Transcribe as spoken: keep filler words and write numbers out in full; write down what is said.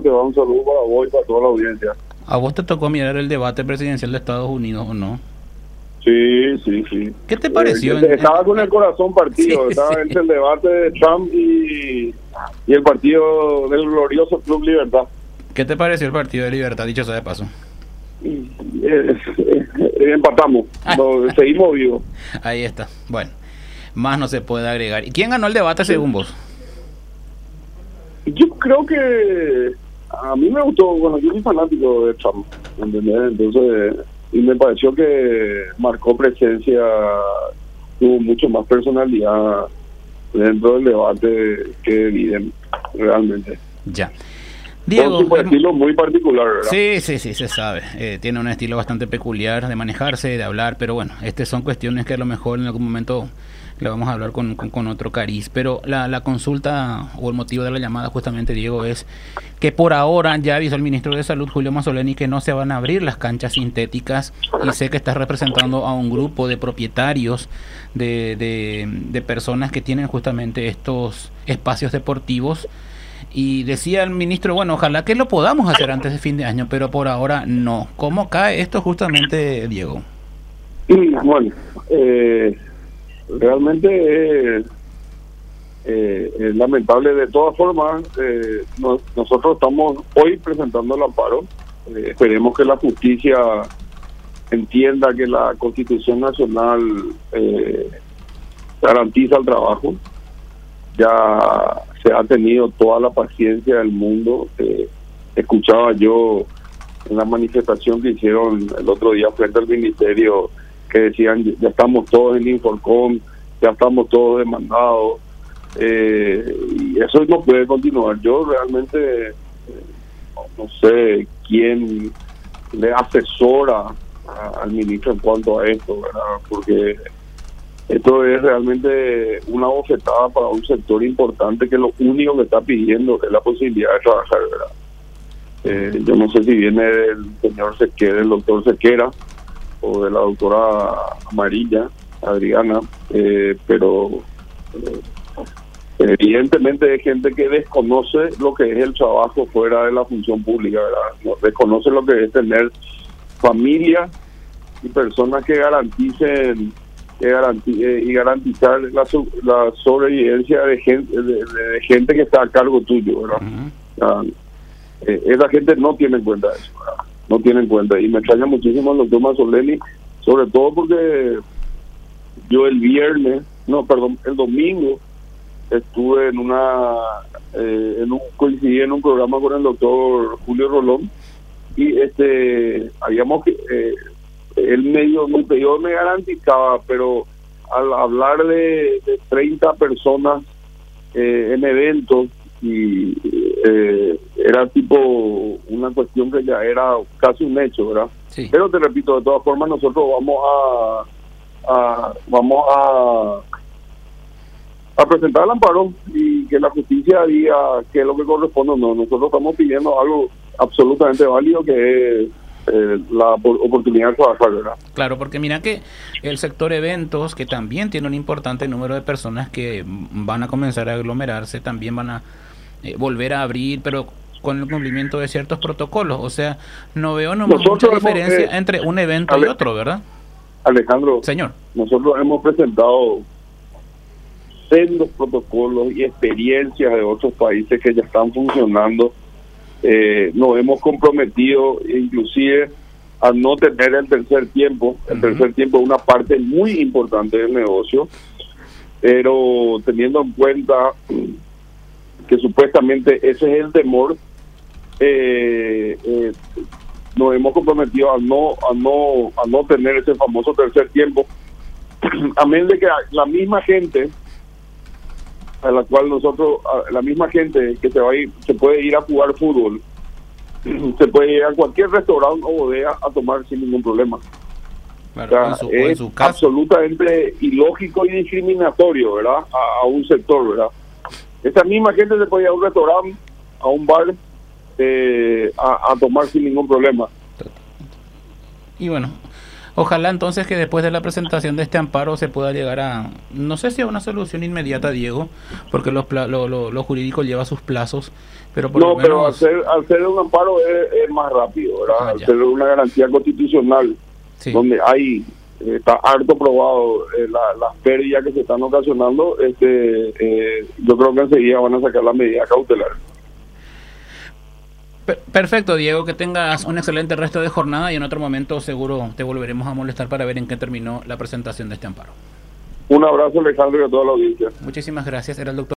¿Cómo te va? Un saludo para vos y para toda la audiencia. ¿A vos te tocó mirar el debate presidencial de Estados Unidos o no? Sí, sí, sí. ¿Qué te pareció? Eh, en- estaba en- con el corazón partido, Sí, estaba sí. entre el debate de Trump y, y el partido del glorioso Club Libertad. ¿Qué te pareció el Partido de Libertad, dicho sea de paso? Y, eh, eh, eh, empatamos, nos, seguimos vivos. Ahí está. Bueno, más no se puede agregar. ¿Y quién ganó el debate según vos? Yo creo que a mí me gustó, bueno, yo soy fanático de Trump, ¿entendés? Entonces, y me pareció que marcó presencia, tuvo mucho más personalidad dentro del debate que Biden, realmente. Ya. Con Diego, su herma- estilo muy particular, ¿verdad? sí, sí, sí, se sabe. Eh, tiene un estilo bastante peculiar de manejarse, de hablar, pero bueno, estas son cuestiones que a lo mejor en algún momento le vamos a hablar con, con, con otro cariz. Pero la, la consulta o el motivo de la llamada justamente, Diego, es que por ahora ya avisó el ministro de Salud, Julio Mazzoleni, que no se van a abrir las canchas sintéticas, y sé que estás representando a un grupo de propietarios de, de, de personas que tienen justamente estos espacios deportivos. Y decía el ministro, bueno, ojalá que lo podamos hacer antes de fin de año, pero por ahora no. ¿Cómo cae esto justamente, Diego? Y bueno, eh, realmente es, eh, es lamentable. De todas formas, eh, nos- nosotros estamos hoy presentando el amparo. Eh, esperemos que la justicia entienda que la Constitución Nacional eh, garantiza el trabajo. Ya se ha tenido toda la paciencia del mundo. Eh, escuchaba yo en la manifestación que hicieron el otro día frente al ministerio que decían, ya estamos todos en Inforcom, ya estamos todos demandados, eh, y eso no puede continuar. Yo realmente eh, no sé quién le asesora a- al ministro en cuanto a esto, ¿verdad? Porque esto es realmente una bofetada para un sector importante que lo único que está pidiendo es la posibilidad de trabajar, ¿verdad? Eh, yo no sé si viene del señor Sequera, del doctor Sequera, o de la doctora Amarilla, Adriana, eh, pero eh, evidentemente hay gente que desconoce lo que es el trabajo fuera de la función pública, ¿verdad? No, desconoce lo que es tener familia y personas que garanticen que garanti- eh, y garantizar la, su- la sobrevivencia de gente, de, de- de gente que está a cargo tuyo, ¿verdad? Ujú. Ah, eh, esa gente no tiene en cuenta eso, ¿verdad? No tiene en cuenta, y me extraña muchísimo el doctor Mazzoleni, sobre todo porque yo el viernes, no, perdón, el domingo estuve en una, eh, en un, coincidí en un programa con el doctor Julio Rolón, y este, habíamos que, eh, él medio, me, yo me garantizaba, pero al hablar de, de treinta personas eh, en eventos, y eh, era tipo una cuestión que ya era casi un hecho, ¿verdad? Sí. Pero te repito, de todas formas nosotros vamos a, a vamos a a presentar el amparo y que la justicia diga qué es lo que corresponde o no. Nosotros estamos pidiendo algo absolutamente válido, que es eh, la por- oportunidad de trabajar, ¿verdad? Claro, porque mira que el sector eventos, que también tiene un importante número de personas que van a comenzar a aglomerarse, también van a eh, volver a abrir, pero con el cumplimiento de ciertos protocolos. O sea, no veo nomás mucha Nosotros hemos, diferencia eh, entre un evento y Ale- otro, ¿verdad? Alejandro, Señor. nosotros hemos presentado sendos protocolos y experiencias de otros países que ya están funcionando. Eh, nos hemos comprometido inclusive a no tener el tercer tiempo. El Ujú. tercer tiempo es una parte muy importante del negocio, pero teniendo en cuenta que supuestamente ese es el temor, eh, eh, nos hemos comprometido a no a no a no tener ese famoso tercer tiempo, a menos de que la misma gente a la cual nosotros, a la misma gente que se va a ir, se puede ir a jugar fútbol, se puede ir a cualquier restaurante o bodega a tomar sin ningún problema. Claro, O sea, en su, o en es su caso. absolutamente ilógico y discriminatorio, ¿verdad? A, a un sector, ¿verdad? Esa misma gente se puede ir a un restaurante, a un bar, eh, a, a tomar sin ningún problema. Y bueno, Ojalá entonces que después de la presentación de este amparo se pueda llegar a, no sé si a una solución inmediata, Diego, porque los pla- lo, lo, lo jurídico lleva sus plazos, pero por No, lo menos... pero hacer, hacer un amparo es, es más rápido, ¿verdad? Ah, ya. Hacer una garantía constitucional, Sí. donde hay, está harto probado eh, la- las pérdidas que se están ocasionando, este, eh, yo creo que enseguida van a sacar la medida cautelar. Per- Perfecto, Diego, que tengas un excelente resto de jornada y en otro momento seguro te volveremos a molestar para ver en qué terminó la presentación de este amparo. Un abrazo, Alejandro, y a toda la audiencia. Muchísimas gracias. Era el doctor